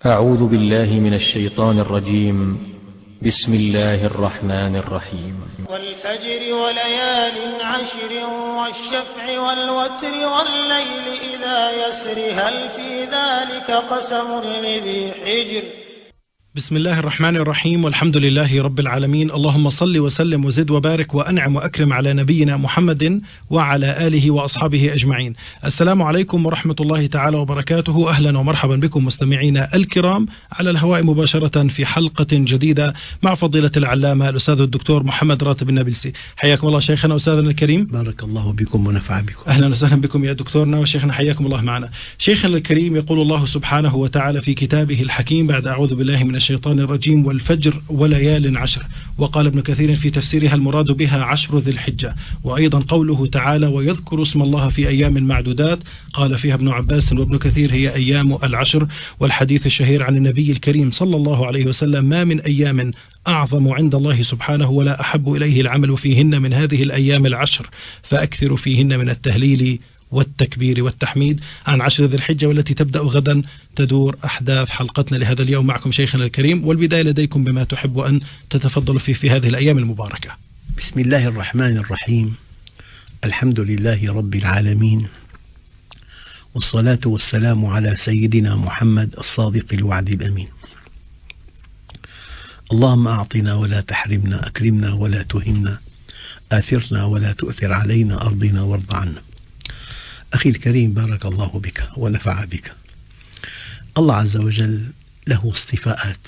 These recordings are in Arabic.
أعوذ بالله من الشيطان الرجيم. بسم الله الرحمن الرحيم. والفجر وليال عشر والشفع والوتر والليل إذا يسر هل في ذلك قسم لذي حجر. بسم الله الرحمن الرحيم، والحمد لله رب العالمين. اللهم صل وسلم وزد وبارك وأنعم وأكرم على نبينا محمد وعلى آله وأصحابه أجمعين. السلام عليكم ورحمة الله تعالى وبركاته. أهلا ومرحبا بكم مستمعينا الكرام على الهواء مباشرة في حلقة جديدة مع فضيلة العلامة الأستاذ الدكتور محمد راتب النابلسي. حياكم الله شيخنا أستاذنا الكريم. بارك الله بكم ونفع بكم. أهلا وسهلا بكم يا دكتورنا وشيخنا، حياكم الله معنا. شيخنا الكريم، يقول الله سبحانه وتعالى في كتابه الحكيم بعد أعوذ بالله من الشيطان الرجيم: والفجر وليال عشر. وقال ابن كثير في تفسيرها: المراد بها عشر ذي الحجة. وأيضا قوله تعالى: ويذكر اسم الله في أيام معدودات، قال فيها ابن عباس وابن كثير: هي أيام العشر. والحديث الشهير عن النبي الكريم صلى الله عليه وسلم: ما من أيام أعظم عند الله سبحانه ولا أحب إليه العمل فيهن من هذه الأيام العشر، فأكثر فيهن من التهليل والتكبير والتحميد. عن عشر ذي الحجة والتي تبدأ غدا تدور أحداث حلقتنا لهذا اليوم معكم شيخنا الكريم، والبداية لديكم بما تحب أن تتفضلوا فيه في هذه الأيام المباركة. بسم الله الرحمن الرحيم. الحمد لله رب العالمين، والصلاة والسلام على سيدنا محمد الصادق الوعد الأمين. اللهم أعطنا ولا تحرمنا، أكرمنا ولا تهنا، آثرنا ولا تؤثر علينا، أرضنا وارض عنا. أخي الكريم، بارك الله بك ونفع بك. الله عز وجل له اصطفاءات.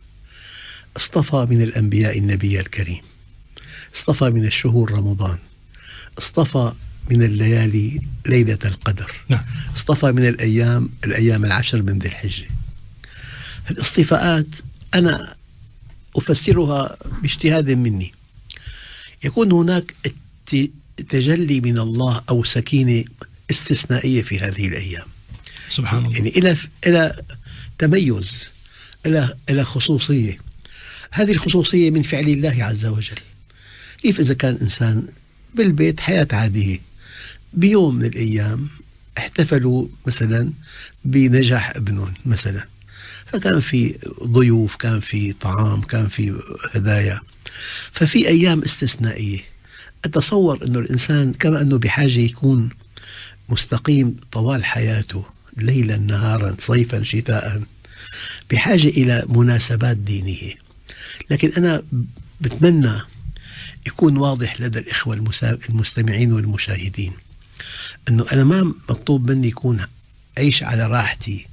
اصطفى من الأنبياء النبي الكريم، اصطفى من الشهور رمضان، اصطفى من الليالي ليلة القدر، اصطفى من الأيام العشر من ذي الحجة. الاصطفاءات أنا أفسرها باجتهاد مني. يكون هناك تجلي من الله أو سكينة استثنائية في هذه الأيام، سبحان الله، يعني إلى تميز، إلى خصوصية. هذه الخصوصية من فعل الله عز وجل. كيف إذا كان إنسان بالبيت حياة عادية، بيوم من الأيام احتفلوا مثلا بنجاح ابنهم مثلا، فكان في ضيوف، كان في طعام، كان في هدايا، ففي أيام استثنائية. أتصور أن الإنسان كما أنه بحاجة يكون مستقيم طوال حياته، ليلا نهارا صيفا شتاء، بحاجة إلى مناسبات دينية. لكن أنا بتمنى يكون واضح لدى الإخوة المستمعين والمشاهدين أنه أنا ما مطلوب مني يكون أعيش على راحتي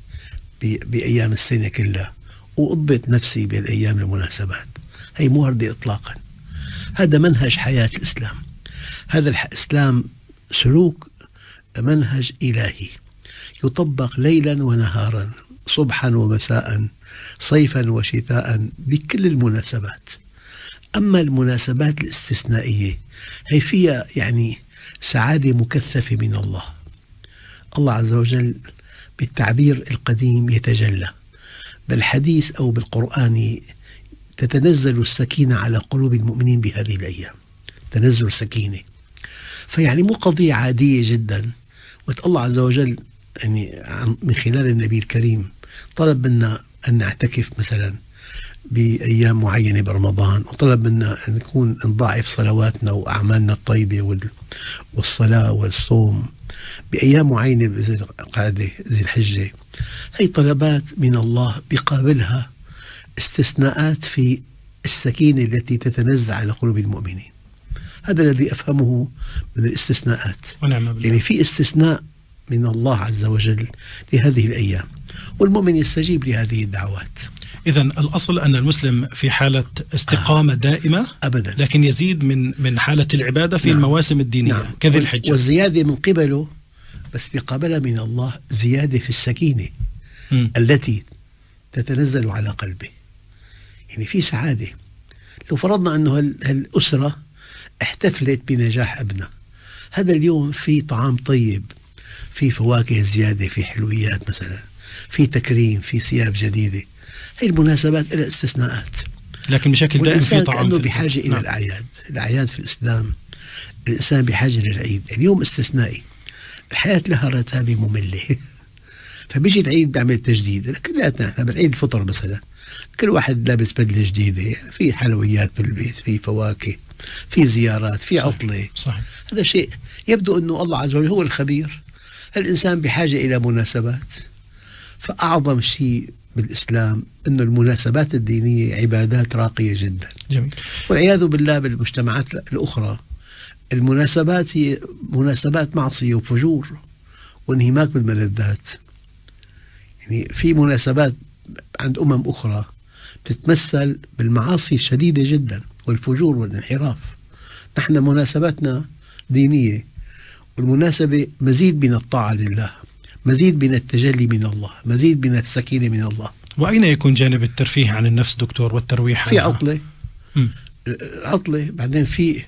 بأيام السنة كلها وأضبط نفسي بالأيام المناسبات. هي مو وردة إطلاقا. هذا منهج حياة الإسلام. هذا الإسلام سلوك منهج إلهي يطبق ليلا ونهارا، صبحا ومساء، صيفا وشتاء، بكل المناسبات. أما المناسبات الاستثنائية هي فيها يعني سعادة مكثفة من الله. الله عز وجل بالتعبير القديم يتجلى، بالحديث أو بالقرآن تتنزل السكينة على قلوب المؤمنين بهذه الأيام، تنزل سكينة. فيعني مو قضية عادية جدا. الله عز وجل يعني من خلال النبي الكريم طلب منا أن نعتكف مثلا بأيام معينة برمضان، وطلب منا أن نضاعف صلواتنا وأعمالنا الطيبة والصلاة والصوم بأيام معينة بذي القعدة ذي الحجة. هي طلبات من الله بقابلها استثناءات في السكينة التي تتنزل على قلوب المؤمنين. هذا الذي أفهمه من الاستثناءات. يعني في استثناء من الله عز وجل لهذه الأيام، والمؤمن يستجيب لهذه الدعوات. إذن الأصل أن المسلم في حالة استقامة دائمة أبدا، لكن يزيد من حالة العبادة في المواسم الدينية كذي الحجة، والزيادة من قبله، بس بقابلها من الله زيادة في السكينة التي تتنزل على قلبه. يعني في سعادة. لو فرضنا أنه الأسرة احتفلت بنجاح ابنها، هذا اليوم في طعام طيب، في فواكه زيادة، في حلويات مثلا، في تكريم، في ثياب جديدة. هي المناسبات لها استثناءات، لكن بشكل دائم في طعام. كأنه بحاجة إلى الأعياد. الأعياد في الإسلام الإنسان بحاجة للعيد. اليوم استثنائي. الحياة لها رتابة مملة فبيجي العيد بيعمل تجديد. كلياتنا احنا بالعيد الفطر مثلا كل واحد لابس بدلة جديدة، في حلويات بالبيت، في فواكه، في زيارات، في عطلة. صحيح. هذا شيء يبدو أنه الله عز وجل هو الخبير. الإنسان بحاجة إلى مناسبات، فأعظم شيء بالإسلام أن المناسبات الدينية عبادات راقية جدا. جميل. والعياذ بالله بالمجتمعات الأخرى المناسبات هي مناسبات معصية وفجور وانهماك بالملذات. يعني في مناسبات عند أمم أخرى تتمثل بالمعاصي الشديدة جدا والفجور والانحراف. نحن مناسباتنا دينية، والمناسبة مزيد من الطاعة لله، مزيد من التجلي من الله، مزيد من السكينة من الله. وأين يكون جانب الترفيه عن النفس دكتور والترويح في عنها؟ عطلة عطلة، بعدين في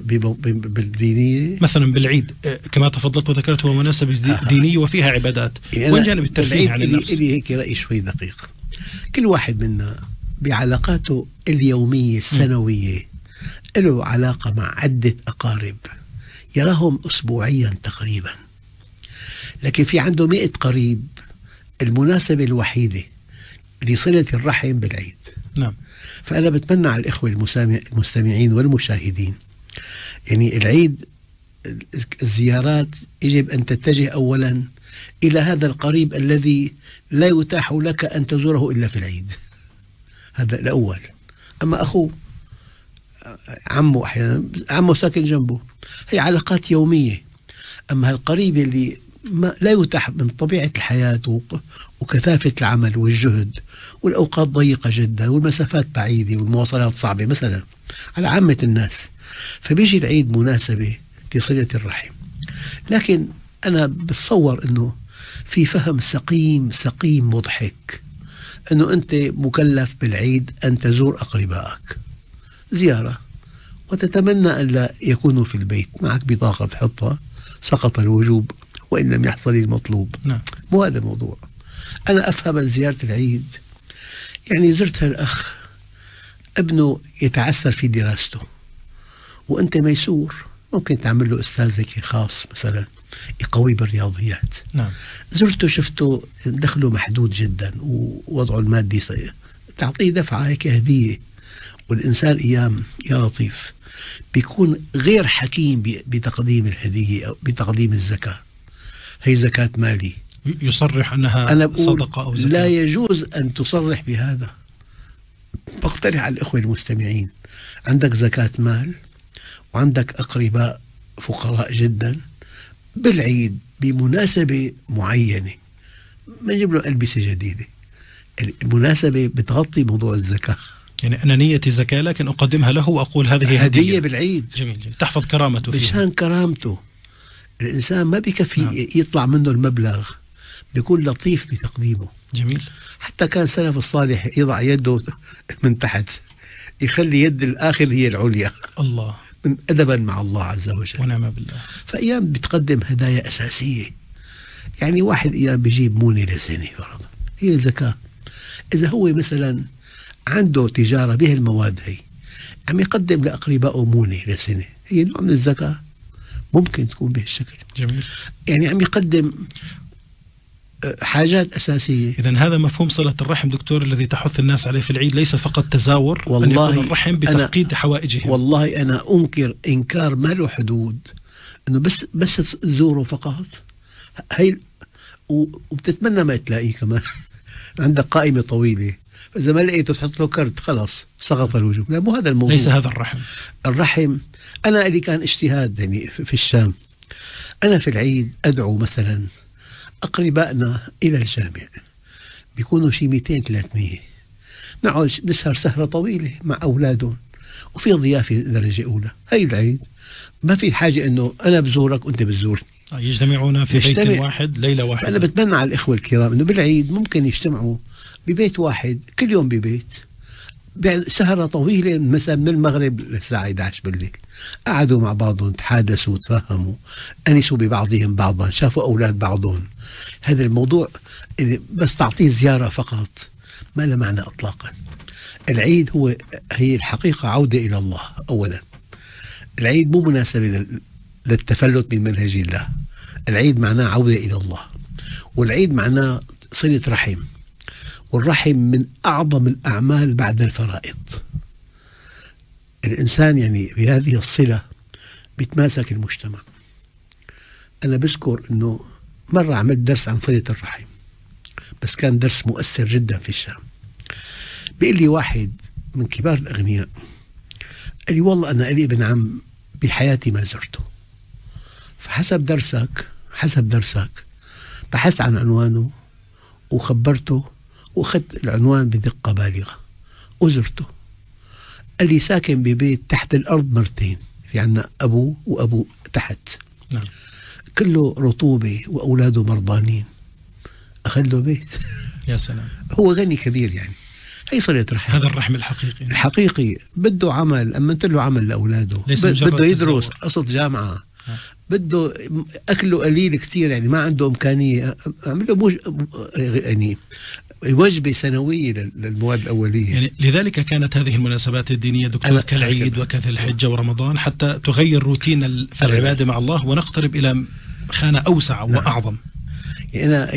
بالدينية مثلا بالعيد كما تفضلت وذكرت هو مناسبة دينية وفيها عبادات. يعني وين جانب الترفيه عن النفس؟ إلي هيك رأي شوي دقيق. كل واحد منا بعلاقاته اليومية السنوية له علاقة مع عدة أقارب يراهم أسبوعيا تقريبا، لكن في عنده 100 قريب. المناسبة الوحيدة لصلة الرحم بالعيد. نعم. فأنا بتمنى على الإخوة المستمعين والمشاهدين، يعني العيد الزيارات يجب أن تتجه أولا إلى هذا القريب الذي لا يتاح لك أن تزوره إلا في العيد. هذا الأول. أما أخوه، عمه، أحيانا عمه ساكن جنبه، هي علاقات يومية. أما القريب اللي لا يتاح من طبيعة الحياة وكثافة العمل والجهد والأوقات ضيقة جدا والمسافات بعيدة والمواصلات صعبة مثلا على عامة الناس، فبيجي العيد مناسبة لصلة الرحم. لكن أنا بتصور أنه في فهم سقيم مضحك أنه أنت مكلف بالعيد أن تزور أقربائك زيارة، وتتمنى أن لا يكونوا في البيت، معك بطاقة تحطها سقط الوجوب وإن لم يحصل المطلوب. نعم. مو هذا الموضوع. أنا أفهم زيارة العيد، يعني زرت الأخ ابنه يتعثر في دراسته وأنت ميسور، ممكن تعمل له أستاذ ذكي خاص مثلا يقوي بالرياضيات. نعم. زرته شفته دخله محدود جدا ووضعه المادي تعطيه دفعة هيك هدية. والإنسان أيام يا لطيف بيكون غير حكيم بتقديم الهدية أو بتقديم الزكاة. هي زكاة مالي، يصرح أنها أنا صدقة أو زكاة. لا يجوز أن تصرح بهذا. بقترح على الأخوة المستمعين، عندك زكاة مال وعندك أقرباء فقراء جدا، بالعيد بمناسبة معينة ما نجيب له ألبسة جديدة، المناسبة بتغطي موضوع الزكاة. يعني أنا نيتي زكاة لكن أقدمها له وأقول هذه هدية بالعيد. جميل. تحفظ كرامته فيها. مشان كرامته. الإنسان ما بكفي نعم. يطلع منه المبلغ، بيكون لطيف بتقديمه. جميل. حتى كان السلف الصالح يضع يده من تحت، يخلي يد الآخر هي العليا. الله. من أدبا مع الله عز وجل. ونعم بالله. فأيام بتقدم هدايا أساسية. يعني واحد أيام بيجيب مونة لسنة فرضا، هي زكاة. إذا هو مثلا عنده تجارة به المواد، هي عم يقدم لأقربائه مونة لسنة، هي نوع من الزكاة، ممكن تكون بهالشكل. جميل. يعني عم يقدم حاجات أساسية. إذن هذا مفهوم صلة الرحم دكتور الذي تحث الناس عليه في العيد، ليس فقط تزاور، والله أن يكون الرحم بتفقيد حوائجهم. والله أنا أنكر إنكار ما له حدود أنه بس تزوره فقط، هي وبتتمنى ما تلاقيه كمان. عندك قائمة طويلة، فإذا ما لقيته تحط له كرت خلاص سقط الوجوب. لا، مو هذا الموضوع. ليس هذا الرحم. الرحم أنا اللي كان اجتهاد يعني في الشام، أنا في العيد أدعو مثلا أقربائنا إلى الجامع، بيكونوا شي 200-300، نقعد نسهر سهرة طويلة مع أولادهم وفي ضيافة درجة أولى. هاي العيد ما في حاجة أنه أنا بزورك وأنت بزورني. يجتمعون في بيت واحد ليلة واحدة. أنا بتمنى على الإخوة الكرام أنه بالعيد ممكن يجتمعوا ببيت واحد كل يوم ببيت، سهرة طويلة مثلا من المغرب للساعة 11 بالليل، قعدوا مع بعضهم، تحادثوا، تفهموا، أنسوا ببعضهم بعضا، شافوا أولاد بعضهم. هذا الموضوع بس تعطيه زيارة فقط ما له معنى إطلاقا. العيد هي الحقيقة عودة إلى الله. أولا العيد مو مناسبة للتفلت من منهج الله، العيد معناه عودة إلى الله. والعيد معناه صلة رحم، والرحم من أعظم الأعمال بعد الفرائض. الإنسان يعني بهذه الصلة بيتماسك المجتمع. أنا بذكر أنه مرة عملت درس عن صلة الرحم، بس كان درس مؤثر جدا في الشام. بيقول لي واحد من كبار الأغنياء، قال لي والله أنا لي ابن عم بحياتي ما زرته، فحسب درسك بحثت عن عنوانه وخبرته وأخذت العنوان بدقة بالغة وزرته. قال لي ساكن ببيت تحت الأرض مرتين، في عنا أبوه وأبو تحت، نعم. كله رطوبة وأولاده مرضانين، أخذ له بيت. يا سلام. هو غني كبير يعني. هي صلة رحم. هذا الرحم الحقيقي بده عمل، أما أنت له عمل لأولاده، بده يدرس قصة جامعة، بده أكله قليل كتير يعني ما عنده إمكانية، أعمل له يعني وجبة سنوية للمواد الأولية. يعني لذلك كانت هذه المناسبات الدينية دكتور كالعيد وكذا الحجة ورمضان حتى تغير روتين في العبادة مع الله ونقترب إلى خانة أوسع وأعظم. يعني أنا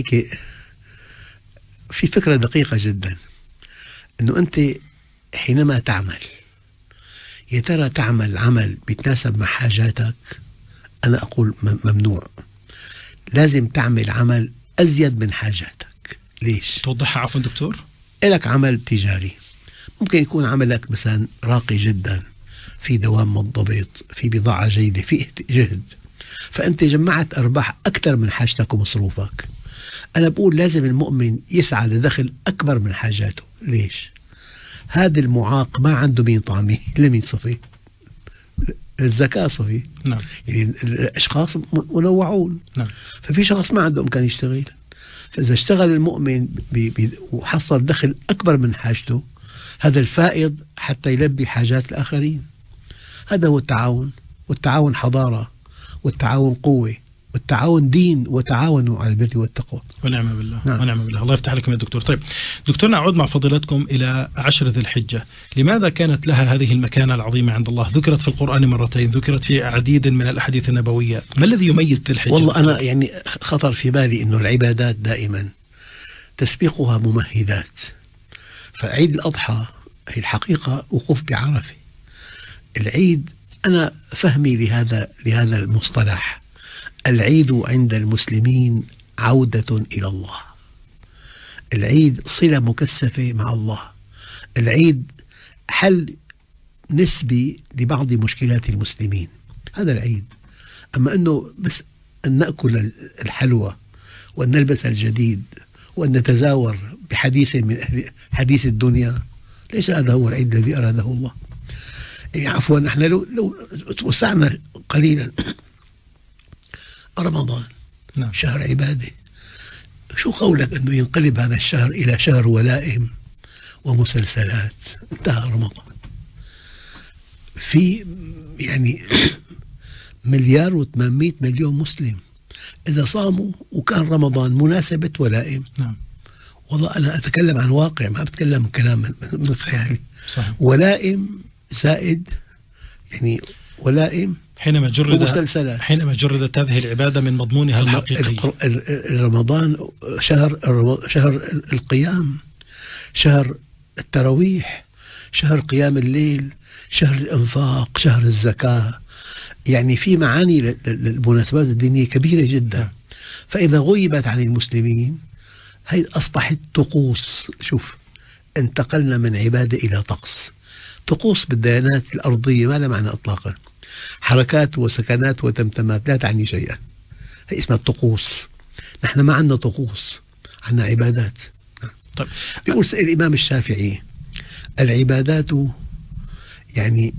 في فكرة دقيقة جدا، أنه أنت حينما تعمل يا ترى تعمل عمل بيتناسب مع حاجاتك. أنا أقول ممنوع، لازم تعمل عمل أزيد من حاجاتك. ليش؟ توضحها عفوا دكتور. لك عمل تجاري، ممكن يكون عملك مثلا راقي جدا، في دوام منضبط، في بضاعة جيدة، في جهد، فأنت جمعت أرباح أكثر من حاجتك ومصروفك. أنا بقول لازم المؤمن يسعى لدخل أكبر من حاجاته. ليش؟ هذا المعاق ما عنده مين طعمه إلا مين صفي، الزكاة صفي. نعم. يعني الأشخاص منوعون. نعم. ففي شخص ما عنده إمكان يشتغل، فإذا اشتغل المؤمن وحصل دخل أكبر من حاجته، هذا الفائض حتى يلبي حاجات الآخرين. هذا هو التعاون، والتعاون حضارة، والتعاون قوة، والتعاون دين، وتعاونوا على البر والتقوى. ونعم بالله. نعم. ونعم بالله. الله يفتح لكم يا دكتور. طيب دكتور، نعود مع فضيلتكم إلى 10 ذي الحجة. لماذا كانت لها هذه المكانة العظيمة عند الله؟ ذكرت في القرآن مرتين، ذكرت في عديد من الأحاديث النبوية. ما الذي يميز ذي الحجة؟ والله أنا يعني خطر في بالي أنه العبادات دائما تسبقها ممهدات. فعيد الأضحى هي الحقيقة وقوف بعرفة. العيد أنا فهمي لهذا المصطلح، العيد عند المسلمين عودة إلى الله. العيد صلة مكثفة مع الله. العيد حل نسبي لبعض مشكلات المسلمين، هذا العيد. أما أنه بس أن نأكل الحلوى وأن نلبس الجديد وأن نتزاور بحديث من حديث الدنيا، ليس هذا هو العيد الذي أراده الله. يعني عفوا نحن لو توسعنا قليلا، رمضان نعم. شهر عبادة، شو قولك أنه ينقلب هذا الشهر إلى شهر ولائم ومسلسلات؟ انتهى رمضان. في يعني 1,800,000,000 مسلم إذا صاموا وكان رمضان مناسبة ولائم. نعم. والله أنا أتكلم عن واقع، ما بتكلم كلام من خيالي. صحيح. ولائم زائد يعني ولائم حينما جردت هذه العبادة من مضمونها الحقيقي. رمضان شهر القيام، شهر التراويح، شهر قيام الليل، شهر الإنفاق، شهر الزكاة. يعني في معاني للمناسبات الدينية كبيرة جدا. فإذا غيبت عن المسلمين هي أصبحت طقوس. شوف، انتقلنا من عبادة إلى طقس. طقوس بالديانات الأرضية ما لها معنى إطلاقا، حركات وسكنات وتمتمات لا تعني شيئا، هي اسمها الطقوس. نحن ما عندنا طقوس، عندنا عبادات. طيب. بيقول الإمام الشافعي العبادات يعني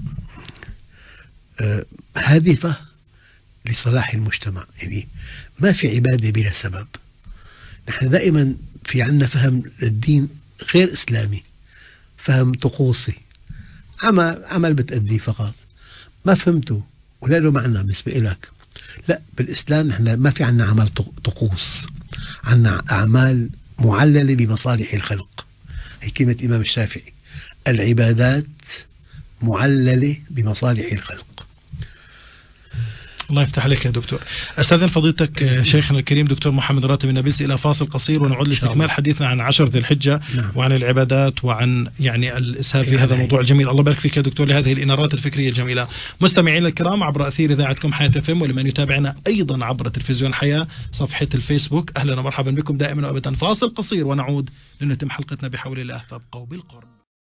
هادفة لصلاح المجتمع، يعني ما في عبادة بلا سبب. نحن دائما في عندنا فهم الدين غير إسلامي، فهم طقوسي، عمل بتأديه فقط، ما فهمته ولا له معنى بالنسبة لك. لا، بالإسلام نحن ما في عندنا عمل طقوس، عندنا أعمال معللة بمصالح الخلق. هي كلمة الإمام الشافعي، العبادات معللة بمصالح الخلق. الله يفتح عليك يا دكتور. أستاذن فضيلتك شيخنا الكريم دكتور محمد راتب النبيسي إلى فاصل قصير ونعود لاستكمال حديثنا عن 10 ذي الحجة. نعم. وعن العبادات وعن يعني الإسهاب في هذا الموضوع الجميل. الله يبارك فيك يا دكتور لهذه الإنارات الفكرية الجميلة. مستمعينا الكرام عبر أثير إذاعتكم حياة FM، ولمن يتابعنا أيضا عبر تلفزيون حياة صفحة الفيسبوك، أهلا ومرحبا بكم دائما وأبدا. فاصل قصير ونعود لنتم حلقتنا بحول الله. فابقوا بالقرب.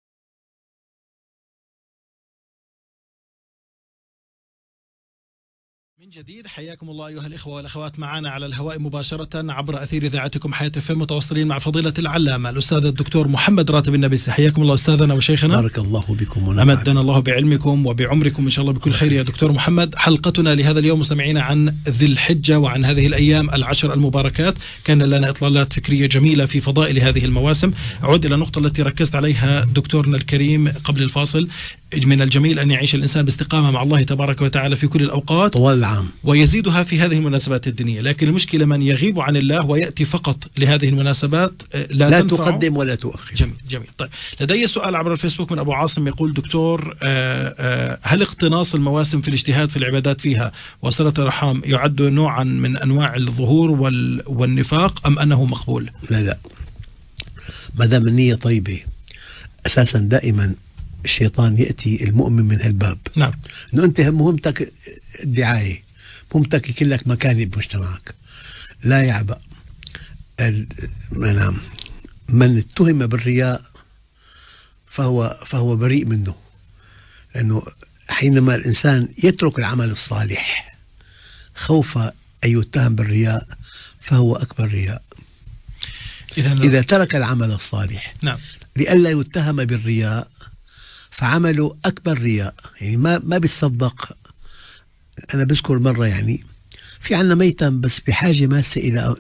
من جديد حياكم الله أيها الإخوة والأخوات معنا على الهواء مباشرة عبر أثير إذاعتكم حياة FM، متواصلين مع فضيلة العلامة الأستاذ الدكتور محمد راتب النبيسي. حياكم الله أستاذنا وشيخنا. بارك الله بكم أمدنا الله بعلمكم وبعمركم إن شاء الله بكل خير يا دكتور محمد. حلقتنا لهذا اليوم مستمعين عن ذي الحجة وعن هذه الأيام 10 المباركات. كان لنا إطلالات فكرية جميلة في فضائل هذه المواسم. أعود إلى النقطة التي ركزت عليها دكتورنا الكريم قبل الفاصل. من الجميل أن يعيش الإنسان باستقامة مع الله تبارك وتعالى في كل الأوقات طوال العام، ويزيدها في هذه المناسبات الدينية. لكن المشكلة من يغيب عن الله ويأتي فقط لهذه المناسبات لا تقدم ولا تؤخر. جميل جميل. طيب لدي سؤال عبر الفيسبوك من أبو عاصم يقول دكتور هل اقتناص المواسم في الاجتهاد في العبادات فيها وصلة الرحام يعد نوعا من أنواع الظهور والنفاق أم أنه مقبول؟ لا، ما دام النية طيبة. أساسا دائما الشيطان يأتي المؤمن من هالباب. نعم. إنه أنت مهمتك الدعاية، مهمتك يكون لك مكانة بمجتمعك. لا يعبأ من اتهم بالرياء فهو بريء منه، لأنه حينما الإنسان يترك العمل الصالح خوف أن يتهم بالرياء فهو أكبر رياء. إذا ترك العمل الصالح نعم لئلا يتهم بالرياء فعمله أكبر رياء. يعني ما بيتصدق. أنا بذكر مرة يعني في عنا ميتم بس بحاجة ماسة إلى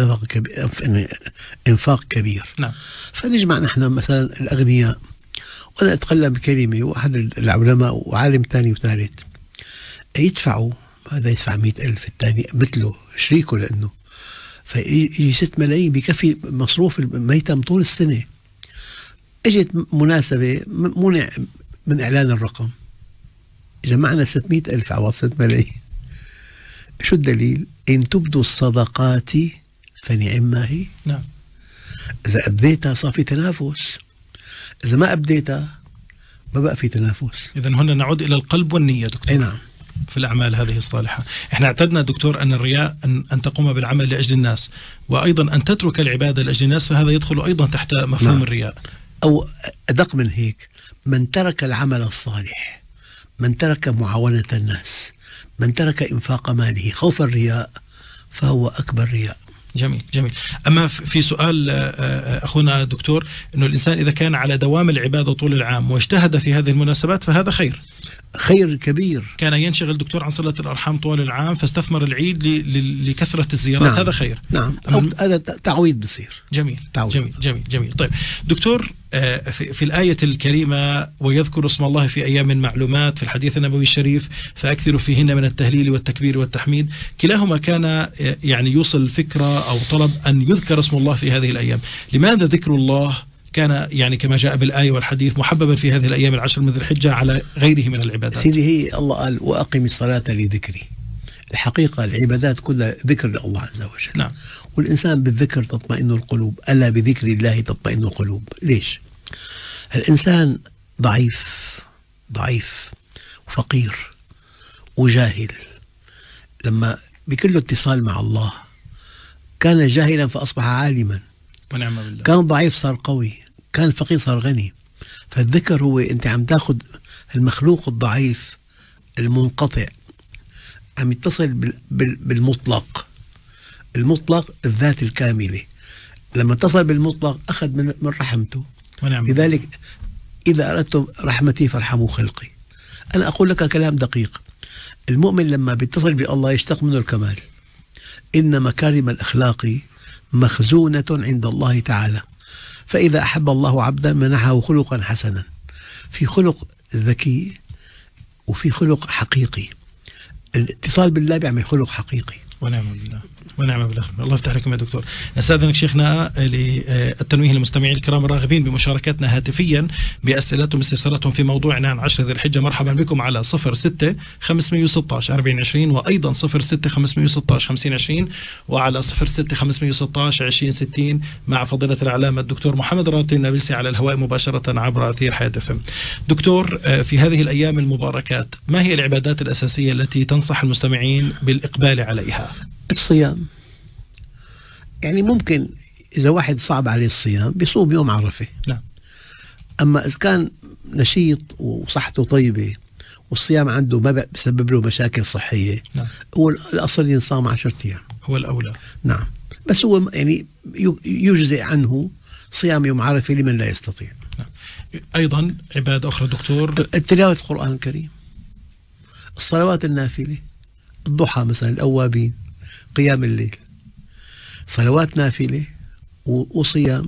إنفاق كبير. نعم. فنجمع نحن مثلا الأغنياء، وأنا أتكلم بكلمة وأحد العلماء وعالم ثاني وثالث يدفعوا، هذا يدفع 100,000 الثاني مثله شريكه، لأنه فيجي 6 ملايين بكفي مصروف الميتم طول السنة. اجت مناسبة منع من إعلان الرقم، جمعنا 600,000 على 6 ملايين. شو الدليل؟ إن تبدوا الصدقات فنعما هي. نعم. إذا أبديتها صار في تنافس، إذا ما أبديتها ما بقى في تنافس. إذن هنا نعود إلى القلب والنية دكتور. أي نعم. في الأعمال هذه الصالحة. احنا اعتدنا دكتور أن الرياء أن تقوم بالعمل لأجل الناس، وأيضا أن تترك العبادة لأجل الناس، فهذا يدخل أيضا تحت مفهوم نعم. الرياء. أو أدق من هيك، من ترك العمل الصالح، من ترك معاونة الناس، من ترك إنفاق ماله خوف الرياء فهو أكبر رياء. جميل جميل. أما في سؤال أخونا دكتور، أنه الإنسان إذا كان على دوام العبادة طول العام واجتهد في هذه المناسبات فهذا خير كبير. كان ينشغل دكتور عن صلة الأرحام طول العام فاستثمر العيد لكثرة الزيارات. نعم. هذا خير. نعم. هذا تعويض بصير. جميل. تعويض. جميل جميل جميل. طيب دكتور، في الآية الكريمة ويذكر اسم الله في أيام معلومات، في الحديث النبوي الشريف فأكثروا فيهن من التهليل والتكبير والتحميد، كلاهما كان يعني يوصل فكرة أو طلب أن يذكر اسم الله في هذه الأيام. لماذا ذكر الله كان يعني كما جاء بالآية والحديث محببا في هذه الأيام 10 من ذي الحجة على غيره من العبادات؟ سيدي هي الله قال وأقم الصلاة لذكري. الحقيقة العبادات كلها ذكر لله عز وجل. نعم. والإنسان بالذكر تطمئن القلوب، ألا بذكر الله تطمئن القلوب. ليش؟ الإنسان ضعيف وفقير وجاهل. لما بكل اتصال مع الله كان جاهلا فأصبح عالما، ونعم بالله. كان ضعيف صار قوي، كان فقير صار غني. فالذكر هو أنت عم تاخذ المخلوق الضعيف المنقطع عم يتصل بالمطلق. المطلق الذات الكاملة، لما اتصل بالمطلق أخذ من رحمته. ونعم. لذلك إذا أردتم رحمتي فارحموا خلقي. أنا أقول لك كلام دقيق. المؤمن لما بيتصل بالله يشتق منه الكمال. إن مكارم الأخلاق مخزونة عند الله تعالى، فإذا أحب الله عبدا منحه خلقا حسنا. في خلق ذكي وفي خلق حقيقي. الاتصال بالله بيعمل خلق حقيقي. ونعم بالله ونعم بالله. الله يفتح لكم يا دكتور. نستأذنك شيخنا للتنويه للمستمعين الكرام الراغبين بمشاركتنا هاتفيا بأسئلتهم واستفساراتهم في موضوعنا عن 10 ذي الحجة. مرحبا بكم على 06 516 4020 وأيضا 06 516 5020 وعلى 06 516 2060 مع فضيلة العلامة الدكتور محمد راتب النابلسي على الهواء مباشرة عبر أثير حياة FM. دكتور، في هذه الأيام المباركات ما هي العبادات الأساسية التي تنصح المستمعين بالإقبال عليها؟ الصيام. يعني ممكن إذا واحد صعب عليه الصيام بيصوم يوم عرفة. نعم. أما إذا كان نشيط وصحته طيبة والصيام عنده ما بسبب له مشاكل صحية، نعم. هو الأصل ينصام 10 أيام. هو الأولى. نعم. بس هو يعني يجزئ عنه صيام يوم عرفة لمن لا يستطيع. نعم. أيضا عبادة أخرى دكتور، تلاوة القرآن الكريم، الصلوات النافلة، الضحى مثلا، الأوابين، قيام الليل، صلوات نافلة وصيام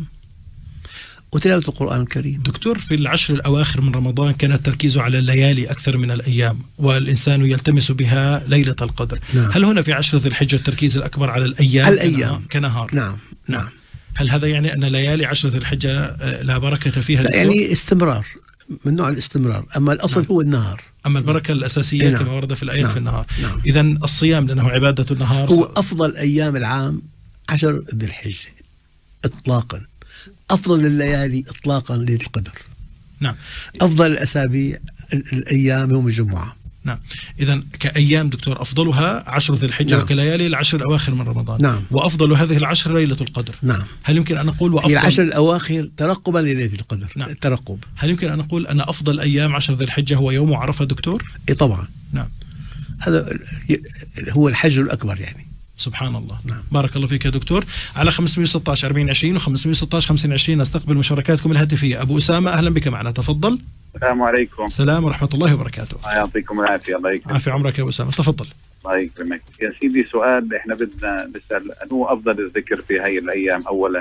وتلاوة القرآن الكريم. دكتور، في العشر الأواخر من رمضان كان التركيز على الليالي أكثر من الأيام والإنسان يلتمس بها ليلة القدر. نعم. هل هنا في 10 ذي الحجة التركيز الأكبر على الأيام؟ الأيام كنهار. نعم. نعم. هل هذا يعني أن ليالي 10 ذي الحجة لا بركة فيها؟ لا، يعني استمرار، من نوع الاستمرار. أما الأصل نعم. هو النهار. أما البركة الأساسية نعم. كما ورد في الآيات نعم. في النهار. نعم. إذن الصيام لأنه عبادة النهار هو أفضل أيام العام 10 ذي الحجة إطلاقا. أفضل الليالي إطلاقا ليلة القدر. نعم. أفضل الأسابيع الأيام يوم الجمعة. نعم. إذن كأيام دكتور أفضلها 10 ذي الحجة. نعم. وكليالي العشر الأواخر من رمضان. نعم. وأفضل هذه العشر ليلة القدر. نعم. هل يمكن أن نقول هي وأفضل 10 الأواخر ترقبا لليلة القدر؟ نعم. ترقب. هل يمكن أن نقول أن أفضل أيام 10 ذي الحجة هو يوم عرفة دكتور؟ إيه طبعا. نعم. هذا هو الحج الأكبر يعني. سبحان الله. نعم. بارك الله فيك يا دكتور. على 516 4020 و 516 5020 نستقبل مشاركاتكم الهاتفية. أبو أسامة أهلا بك معنا، تفضل. السلام عليكم. السلام ورحمة الله وبركاته. يعطيكم العافية. الله يكرمك. عافية عمرك يا أبو أسامة، تفضل. الله يكرمك يا سيدي. سؤال، احنا بدنا نسأل أنه أفضل الذكر في هاي الأيام أولا،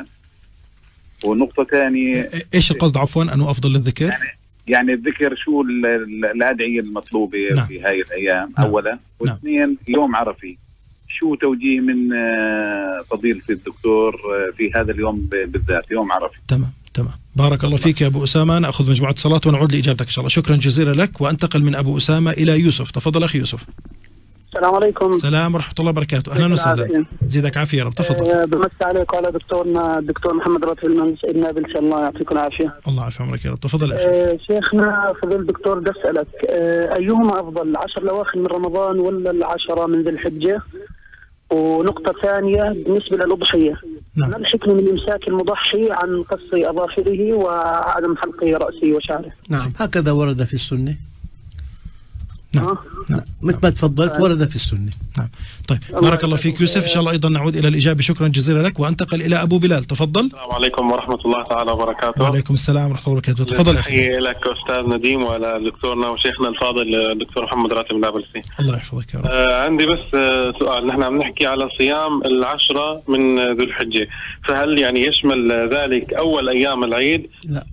والنقطة ثانية إيش القصد عفوا أنه أفضل للذكر؟ يعني الذكر شو الأدعية المطلوبة نعم. في هاي الأيام. نعم. أولا. واثنين، يوم عرفي شو توجيه من فضيلة الدكتور في هذا اليوم بالذات، يوم عرفي. تمام. بارك الله فيك يا أبو أسامة. نأخذ مجموعة صلاة ونعود لإجابتك إن شاء الله. شكرا جزيلا لك. وأنتقل من أبو أسامة إلى يوسف. تفضل أخي يوسف. السلام عليكم. السلام ورحمة الله وبركاته. أهلا وسهلا. زيدك عافية يا رب. تفضل. بمسي عليك وعلى دكتورنا الدكتور محمد راتب النابلسي. الله يعطيكم العافية. الله يعافي عمرك يا رب. تفضل. شيخنا فضيل الدكتور بدي أسألك أيهما أفضل، 10 الأواخر من رمضان ولا 10 من ذي الحجة؟ ونقطة ثانية بالنسبة للأضحية، نعم. ما الحكمة من إمساك المضحي عن قص أظافره وعدم حلق رأسه وشعره؟ نعم. هكذا ورد في السنة. نعم. مثل ما تفضلت ورد في السنة. نعم. طيب بارك الله فيك يوسف. إن شاء الله أيضا نعود إلى الإجابة. شكرا جزيلا لك. وأنتقل إلى أبو بلال. تفضل. السلام عليكم ورحمة الله تعالى وبركاته. وعليكم السلام ورحمة الله وبركاته. تفضل. تحية لك أستاذ نديم وعلى دكتورنا وشيخنا الفاضل الدكتور محمد راتب النابلسي. الله يحفظك يا رب. عندي بس سؤال. نحن عم نحكي على صيام 10 من ذو الحجة، فهل يعني يشمل ذلك أول أيام العيد؟ لا.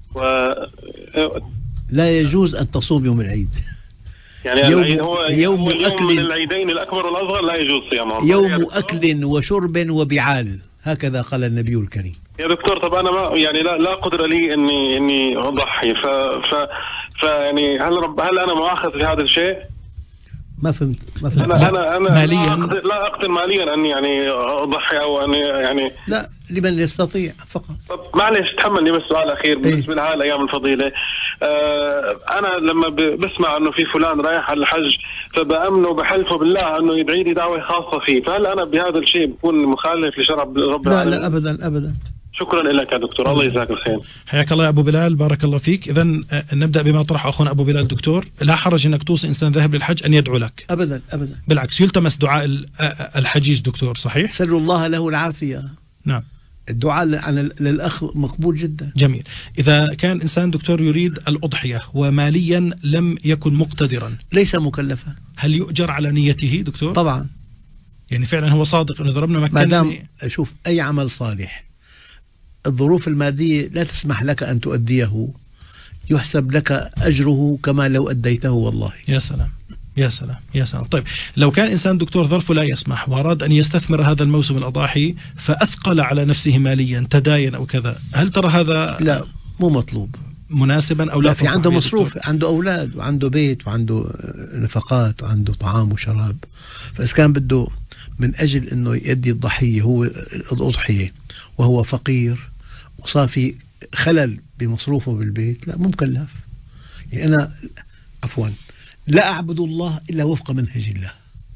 لا يجوز أن تصوم يوم العيد. يعني العيد هو يوم من العيدين الأكبر والأصغر لا يجوز صيامهم. يوم أكل وشرب وبعال، هكذا قال النبي الكريم. يا دكتور طب أنا ما يعني لا قدرة لي إني أضحي يعني هل أنا مؤاخذ في هذا الشيء؟ ما فهمت. أنا ماليا لا أقدر ماليا أني يعني أضحي أو أني يعني لا، لمن يستطيع فقط. طب معلش تحملني بس سؤال أخير بالنسبة لهذه الأيام الفضيلة. أنا لما بسمع أنه في فلان رايح على الحج فبأمنه وبحلفه بالله أنه يدعي لي دعوة خاصة فيه، فهل أنا بهذا الشيء بكون مخالف لشرع رب العالمين؟ لا أبدا. شكرا لك يا دكتور. الله يجزاك الخير. حياك الله يا أبو بلال. بارك الله فيك. إذن نبدأ بما طرح أخونا أبو بلال. دكتور لا حرج أنك توصي إنسان ذاهب للحج أن يدعو لك. أبدا. بالعكس يلتمس دعاء الحجيج دكتور. صحيح. سل الله له العافية. نعم. الدعاء للأخ مقبول جدا. جميل. إذا كان إنسان دكتور يريد الأضحية وماليا لم يكن مقتدرا، ليس مكلفا، هل يؤجر على نيته دكتور؟ طبعا. يعني فعلا هو صادق إنه ضربنا مكان. ما دام شوف أي عمل صالح الظروف المادية لا تسمح لك أن تؤديه يحسب لك أجره كما لو أديته والله. يا سلام يا سلام يا سلام. طيب لو كان إنسان دكتور ظرفه لا يسمح وأراد أن يستثمر هذا الموسم الأضاحي فأثقل على نفسه ماليا تداين أو كذا، هل ترى هذا لا مو مطلوب مناسبا أو لا؟ في عنده مصروف، عنده أولاد وعنده بيت وعنده نفقات وعنده طعام وشراب، فإذا كان بده من أجل أنه يؤدي الضحية هو الأضحية وهو فقير وصار في خلل بمصروفه بالبيت، لا مو مكلف. يعني أنا عفوا لا أعبد الله إلا وفق منهج الله.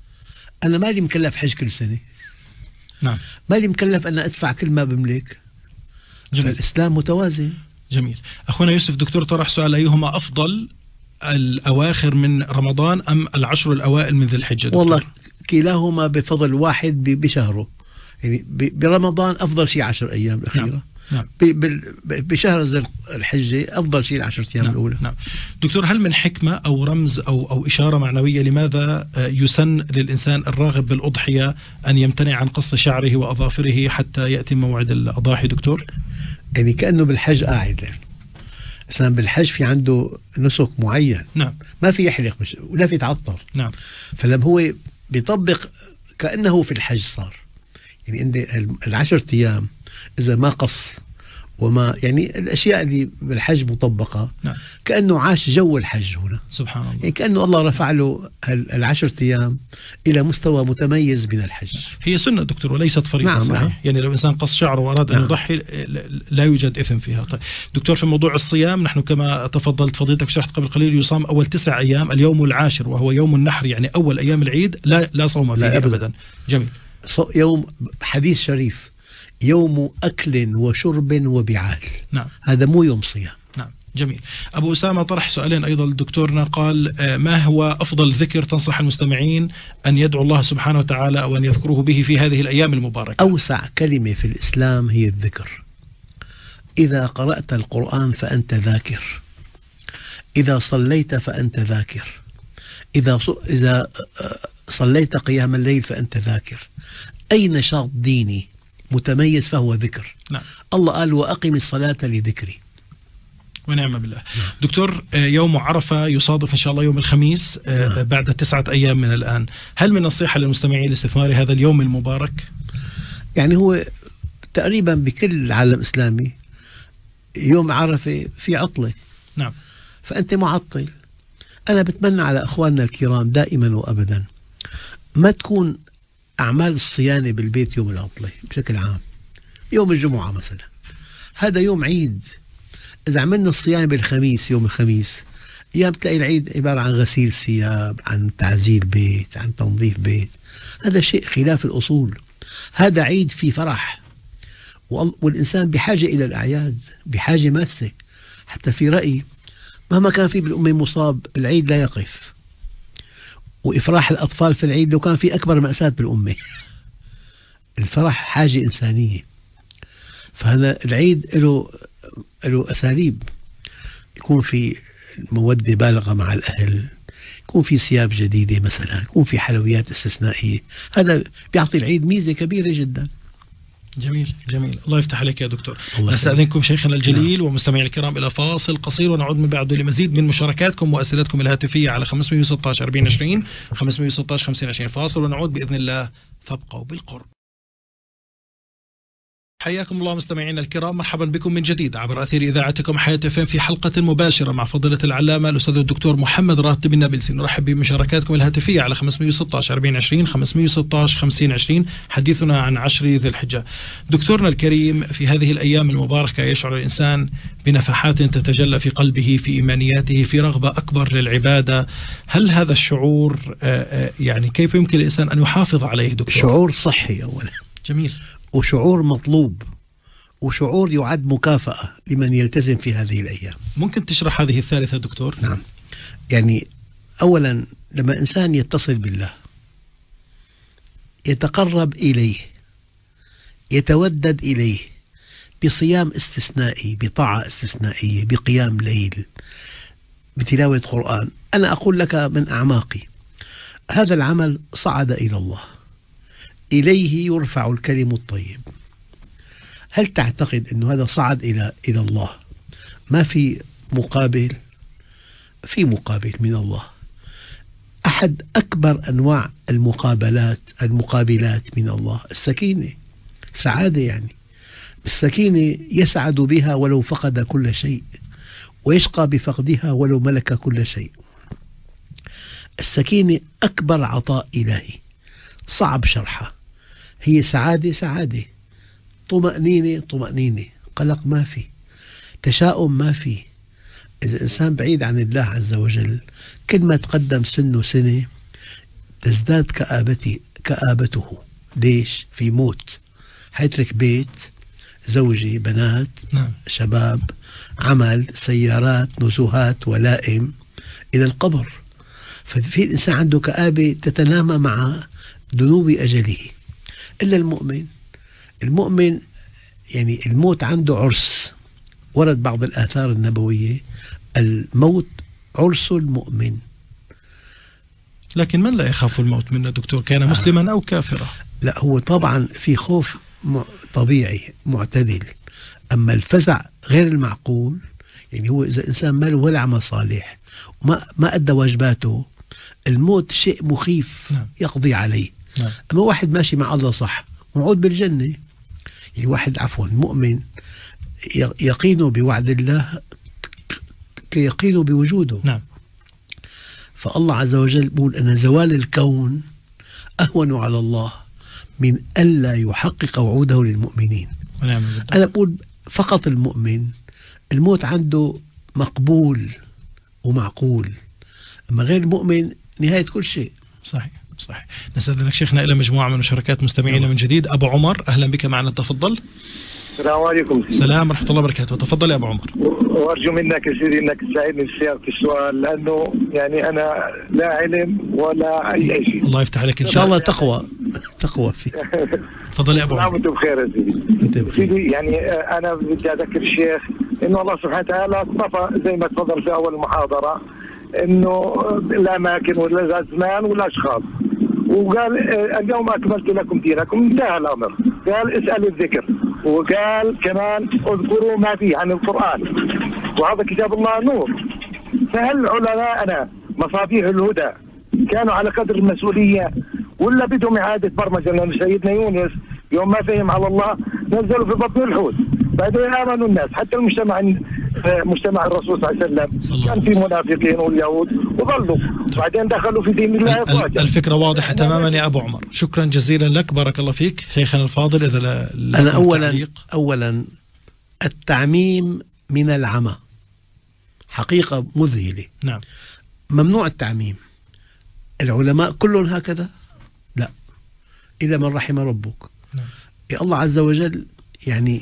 أنا مالي مكلف حج كل سنة، نعم مالي مكلف أن أدفع كل ما بملك. الإسلام متوازن. جميل. أخونا يوسف دكتور طرح سؤال: أيهما أفضل، الأواخر من رمضان أم العشر الأوائل من ذي الحجة؟ والله كلاهما بفضل واحد بشهره. يعني برمضان أفضل شيء 10 أيام الأخيرة. نعم. بشهر ذي الحجة أفضل شيء 10 أيام الأولى. نعم. دكتور، هل من حكمة أو رمز أو إشارة معنوية لماذا يسن للإنسان الراغب بالأضحية أن يمتنع عن قص شعره وأظافره حتى يأتي موعد الأضاحي دكتور؟ يعني كأنه بالحج قاعد، إنسان بالحج في عنده نسك معين. نعم. ما في يحلق ولا في يتعطر. نعم. فلما هو بيطبق كأنه في الحج صار. يعني عندي 10 أيام إذا ما قص وما يعني الأشياء اللي بالحج مطبقة. نعم. كأنه عاش جو الحج هنا. سبحان الله. يعني كأنه الله رفع له 10 أيام إلى مستوى متميز من الحج. هي سنة دكتور وليست فريضة. نعم. صحيح. نعم. يعني لو إنسان قص شعره وأراد أن يضحي لا يوجد إثم فيها. طيب دكتور، في موضوع الصيام نحن كما تفضلت فضيلتك شرحت قبل قليل يصام أول 9 أيام، اليوم العاشر وهو يوم النحر يعني أول أيام العيد لا صوم فيه أبدا. جميل. يوم حديث شريف يوم أكل وشرب وبعال. نعم. هذا مو يوم صيام. نعم. جميل. أبو أسامة طرح سؤالين أيضا لدكتورنا، قال: ما هو أفضل ذكر تنصح المستمعين أن يدعو الله سبحانه وتعالى أو أن يذكروه به في هذه الأيام المباركة؟ أوسع كلمة في الإسلام هي الذكر. إذا قرأت القرآن فأنت ذاكر، إذا صليت فأنت ذاكر، إذا صليت قيام الليل فأنت ذاكر. أي نشاط ديني متميز فهو ذكر. نعم. الله قال: وأقم الصلاة لذكري. ونعم بالله. دكتور، يوم عرفة يصادف إن شاء الله يوم الخميس بعد 9 أيام من الآن، هل من نصيحة للمستمعين لاستثمار هذا اليوم المبارك؟ يعني هو تقريبا بكل العالم الإسلامي يوم عرفة في عطلة. نعم. فأنت معطل. أنا بتمنى على أخواننا الكرام دائما وأبدا ما تكون أعمال الصيانة بالبيت يوم العطلة بشكل عام. يوم الجمعة مثلا هذا يوم عيد، إذا عملنا الصيانة بالخميس يوم الخميس أيام تلاقي العيد عبارة عن غسيل ثياب، عن تعزيل بيت، عن تنظيف بيت. هذا شيء خلاف الأصول. هذا عيد فيه فرح، والإنسان بحاجة إلى الأعياد، بحاجة ماسة. حتى في رأيي مهما كان في بالأمة مصاب العيد لا يقف، وإفراح الأطفال في العيد لو كان في أكبر مأساة بالأمة. الفرح حاجة إنسانية. فهذا العيد له أساليب، يكون في مودة بالغة مع الأهل، يكون في ثياب جديدة مثلا، يكون في حلويات استثنائية. هذا بيعطي العيد ميزة كبيرة جدا. جميل جميل. الله يفتح عليك يا دكتور. نستأذنكم شيخنا الجليل ومستمعي الكرام إلى فاصل قصير ونعود من بعده لمزيد من مشاركاتكم وأسئلتكم الهاتفية على 516 4020 516 5020. فاصل ونعود بإذن الله، فابقوا بالقرب. حياكم الله مستمعينا الكرام، مرحبا بكم من جديد عبر أثير إذاعتكم حياة FM في حلقة مباشرة مع فضيلة العلامة الأستاذ الدكتور محمد راتب النابلسي. نرحب بمشاركاتكم الهاتفية على 516 4020 516 5020. حديثنا عن 10 ذي الحجة. دكتورنا الكريم، في هذه الأيام المباركة يشعر الإنسان بنفحات تتجلى في قلبه، في إيمانياته، في رغبة أكبر للعبادة. هل هذا الشعور يعني كيف يمكن الإنسان أن يحافظ عليه دكتور؟ شعور صحي أولا. جميل. وشعور مطلوب، وشعور يعد مكافأة لمن يلتزم في هذه الأيام. ممكن تشرح هذه الثالثة دكتور؟ نعم. يعني أولا لما إنسان يتصل بالله، يتقرب إليه، يتودد إليه بصيام استثنائي، بطاعة استثنائية، بقيام ليل، بتلاوة قرآن، أنا أقول لك من أعماقي هذا العمل صعد إلى الله، إليه يرفع الكلم الطيب. هل تعتقد أن هذا صعد إلى الله ما في مقابل، في مقابل من الله. أحد أكبر أنواع المقابلات من الله السكينة، سعادة يعني. السكينة يسعد بها ولو فقد كل شيء، ويشقى بفقدها ولو ملك كل شيء. السكينة أكبر عطاء إلهي صعب شرحه. هي سعادة، طمأنينة، قلق ما في، تشاؤم ما في. إذا الإنسان بعيد عن الله عز وجل كل ما تقدم سنة تزداد كآبته. ليش؟ في موت، حيترك بيت، زوجي، بنات، شباب، عمل، سيارات، نزوهات، ولائم إلى القبر. ففي الإنسان عنده كآبة تتنامى مع ذنوب أجله. إلا المؤمن يعني الموت عنده عرس. ورد بعض الآثار النبوية الموت عرس المؤمن. لكن من لا يخاف الموت منا دكتور، كان مسلما أو كافرا؟ لا، هو طبعا في خوف طبيعي معتدل، أما الفزع غير المعقول يعني هو إذا إنسان ما له ولا عمل صالح ما أدى واجباته، الموت شيء مخيف يقضي عليه. أما واحد ماشي مع الله صح ونعود بالجنة، يعني واحد مؤمن يقينه بوعد الله كيقينه بوجوده. فالله عز وجل يقول أن زوال الكون أهون على الله من ألا يحقق وعوده للمؤمنين. أنا بقول فقط المؤمن الموت عنده مقبول ومعقول، أما غير المؤمن نهاية كل شيء. صحيح. نستأذنك شيخنا إلى مجموعة من مشاركات مستمعينا من جديد. أبو عمر أهلا بك معنا، تفضل. السلام عليكم. السلام ورحمة الله وبركاته، تفضل يا أبو عمر. وأرجو منك يا سيدي أنك تساعدني في صياغة السؤال، لأنه يعني أنا لا علم ولا أي شيء. الله يفتح عليك إن شاء الله. تقوى فيه. تفضل يا أبو عمر. وأنتم بخير يا سيدي. يعني أنا بدي أذكر الشيخ إنه الله سبحانه وتعالى اصطفى زي ما تفضل في أول المحاضرة إنه لا أماكن ولا زمان ولا أشخاص، وقال اليوم أكملت لكم دينكم، انتهى الأمر. قال اسألوا الذكر، وقال كمان اذكروا ما فيه عن القرآن، وهذا كتاب الله نور. فهل علماءنا مصابيح الهدى كانوا على قدر المسؤولية ولا بدهم إعادة برمجة؟ لأن سيدنا يونس يوم ما فهم على الله نزلوا في بطن الحوت، بعدين آمنوا الناس. حتى مجتمع الرسول صلى الله عليه وسلم كان في منافقين واليهود وظلوا، بعدين دخلوا في دين الله أفواجا. الفكرة واضحة تماما يا أبو عمر، شكرا جزيلا لك، بارك الله فيك. شيخنا الفاضل إذا لا أنا أولا التعميم من العمى حقيقة مذهلة. ممنوع التعميم. العلماء كلهم هكذا؟ لا، إلا من رحم ربك. يا الله عز وجل يعني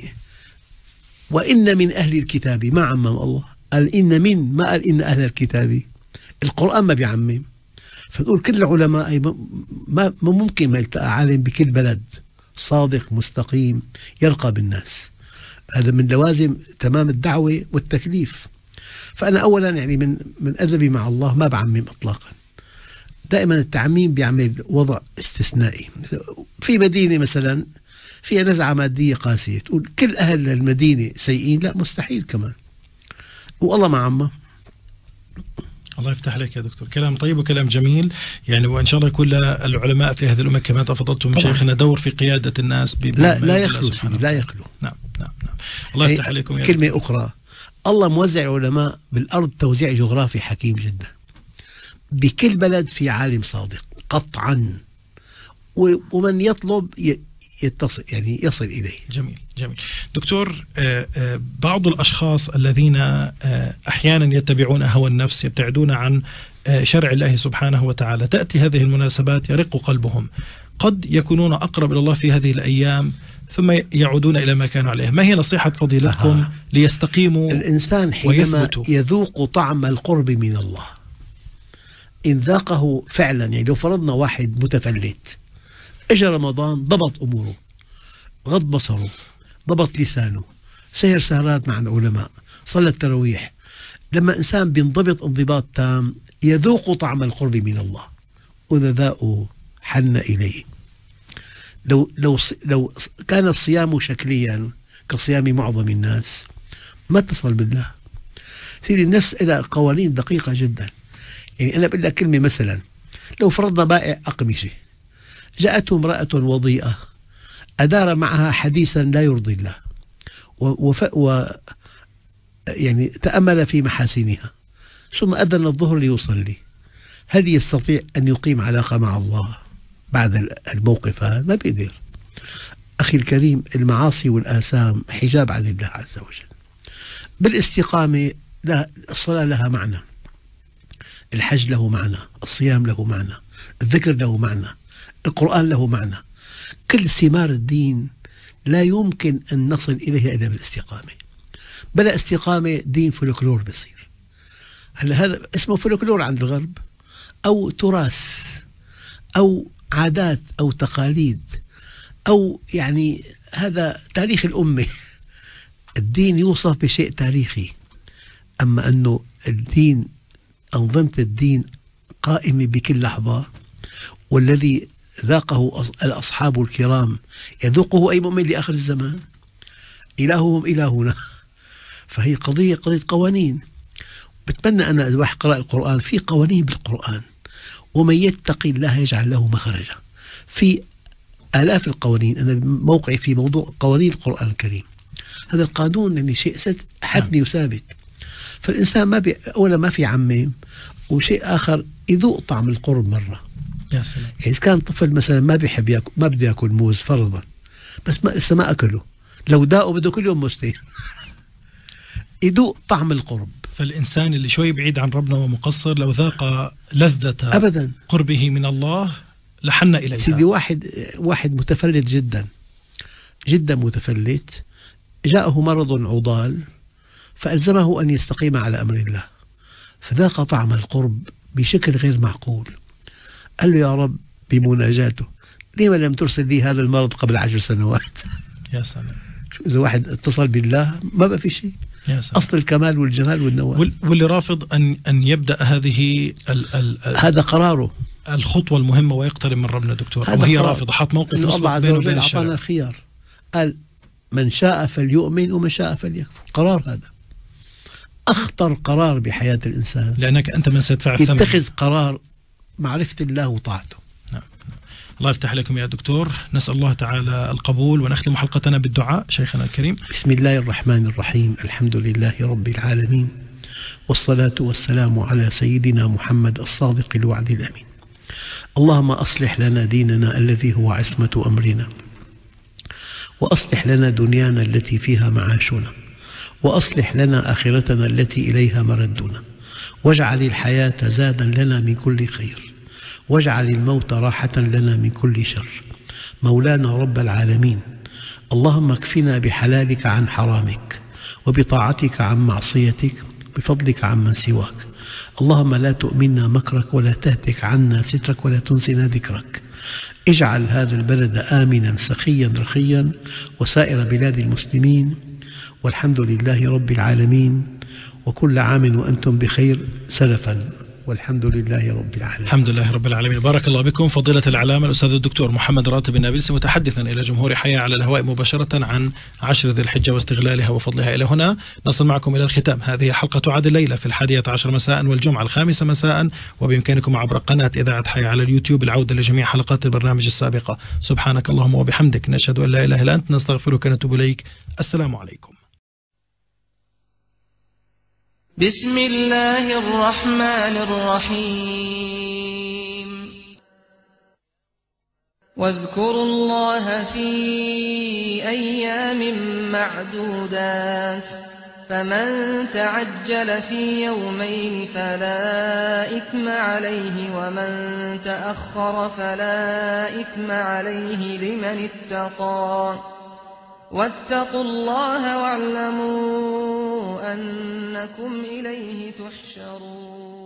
وإن من أهل الكتاب ما عمم الله، قال إن من، ما قال إن أهل الكتاب. القرآن ما بيعمم. فنقول كل العلماء ما ممكن ما يلتقى عالم بكل بلد صادق مستقيم يرقى بالناس. هذا من لوازم تمام الدعوة والتكليف. فأنا أولا يعني من أدبي مع الله ما بعمم إطلاقا. دائما التعميم بيعمل وضع استثنائي. في مدينة مثلا فيها نزعة مادية قاسية تقول كل أهل المدينة سيئين؟ لا، مستحيل كمان، والله ما عمه. الله يفتح عليك يا دكتور، كلام طيب وكلام جميل يعني، وإن شاء الله يكون العلماء في هذه الأمة كما تفضلتم من شيخنا دور في قيادة الناس. لا يخلو. نعم. الله يفتح عليكم. كلمة أخرى، الله موزع علماء بالأرض توزيع جغرافي حكيم جدا. بكل بلد في عالم صادق قطعا، ومن يطلب يصل إليه. جميل. دكتور، بعض الأشخاص الذين أحيانا يتبعون هوى النفس يبتعدون عن شرع الله سبحانه وتعالى، تأتي هذه المناسبات يرق قلبهم، قد يكونون أقرب إلى الله في هذه الأيام ثم يعودون إلى ما كانوا عليه. ما هي نصيحة فضيلتكم ليستقيموا؟ الإنسان حينما يذوق طعم القرب من الله، إن ذاقه فعلا، يعني لو فرضنا واحد متفلت اجى رمضان ضبط أموره، غض بصره، ضبط لسانه، سهر سهرات مع العلماء، صلى التراويح، لما إنسان بينضبط انضباط تام يذوق طعم القرب من الله وإذا ذاقه حن إليه. لو كان الصيام شكليا كصيام معظم الناس ما اتصل بالله. سيدي النفس لها قوانين دقيقة جدا. يعني أنا بقول لك كلمة مثلا، لو فرضنا بائع أقمشة جاءته امرأة وضيئة أدار معها حديثا لا يرضي الله يعني تأمل في محاسنها، ثم أذن الظهر ليصلي، هل يستطيع أن يقيم علاقة مع الله بعد الموقف هذا؟ ما بيقدر. أخي الكريم، المعاصي والآثام حجاب عن الله عز وجل. بالاستقامة الصلاة لها معنى، الحج له معنى، الصيام له معنى، الذكر له معنى، القرآن له معنى. كل ثمار الدين لا يمكن أن نصل إليها إلا بالاستقامة. بلا استقامة دين فولكلور بصير. هلا هذا اسمه فولكلور عند الغرب، أو تراث، أو عادات، أو تقاليد، أو يعني هذا تاريخ الأمة. الدين يوصف بشيء تاريخي، أما أنه الدين، أنظمة الدين قائمة بكل لحظة، والذي ذاقه الأصحاب الكرام يذوقه أي مؤمن لآخر الزمان، إلههم إلهنا. فهي قضية قوانين. بتمنى أنا إذا واحد قرأ القرآن في قوانين بالقرآن، ومن يتقي الله يجعل له مخرجا، في آلاف القوانين. أنا موقعي في موضوع قوانين القرآن الكريم، هذا القانون يعني شيء حتمي وثابت. فالإنسان أولا ما في عمم، وشيء آخر يذوق طعم القرب مرة. يا سلام. يعني إذا كان طفل مثلا ما بيحب يأكل، ما بده يأكل موز فرضا، بس لسه ما أكله، لو داقه بده كل يوم موزتين، يذوق طعم القرب. فالإنسان اللي شوي بعيد عن ربنا ومقصر لو ذاق لذة أبدا قربه من الله لحن إليها. سيدي واحد متفلت جدا جدا متفلت، جاءه مرض عضال فألزمه أن يستقيم على أمر الله، فذاق طعم القرب بشكل غير معقول. قال له يا رب بمناجاته: لما لم ترسل لي هذا المرض قبل 10 سنوات؟ يا سلام. إذا واحد اتصل بالله ما بقى في شيء. أصل الكمال والجمال والنوال. واللي رافض أن يبدأ هذه هذا قراره، الخطوة المهمة ويقترب من ربنا دكتور، وهي رافضة، حط موقف الله عز وجل أعطانا الخيار، قال من شاء فليؤمن ومن شاء فليكفر. قرار، هذا أخطر قرار بحياة الإنسان، لأنك أنت من سيدفع الثمن. يتخذ قرار معرفة الله وطاعته. نعم. الله يفتح عليكم يا دكتور. نسأل الله تعالى القبول، ونختم حلقتنا بالدعاء شيخنا الكريم. بسم الله الرحمن الرحيم، الحمد لله رب العالمين، والصلاة والسلام على سيدنا محمد الصادق الوعد الأمين. اللهم أصلح لنا ديننا الذي هو عصمة أمرنا، وأصلح لنا دنيانا التي فيها معاشنا، وأصلح لنا آخرتنا التي إليها مردنا، واجعل الحياة زادا لنا من كل خير، واجعل الموت راحة لنا من كل شر. مولانا رب العالمين، اللهم اكفنا بحلالك عن حرامك، وبطاعتك عن معصيتك، بفضلك عن من سواك. اللهم لا تؤمنا مكرك، ولا تهتك عنا سترك، ولا تنسنا ذكرك. اجعل هذا البلد آمنا سخيا رخيا، وسائر بلاد المسلمين، والحمد لله رب العالمين، وكل عام وأنتم بخير سلفا، والحمد لله رب العالمين. الحمد لله رب العالمين. بارك الله بكم فضيلة العلامة الأستاذ الدكتور محمد راتب النابلسي، متحدثا إلى جمهور حياة على الهواء مباشرة عن 10 ذي الحجة واستغلالها وفضلها. إلى هنا نصل معكم إلى الختام. هذه الحلقة تعاد الليلة في 11 مساء والجمعة 5 مساء، وبإمكانكم عبر قناة إذاعة حياة على اليوتيوب العودة لجميع حلقات البرنامج السابقة. سبحانك اللهم وبحمدك، نشهد أن لا إله إلا أنت، نستغفرك ونتوب إليك. السلام عليكم. بسم الله الرحمن الرحيم. واذكروا الله في أيام معدودات، فمن تعجل في يومين فلا إثم عليه، ومن تأخر فلا إثم عليه لمن اتقى. واتقوا الله واعلموا أنكم إليه تحشرون.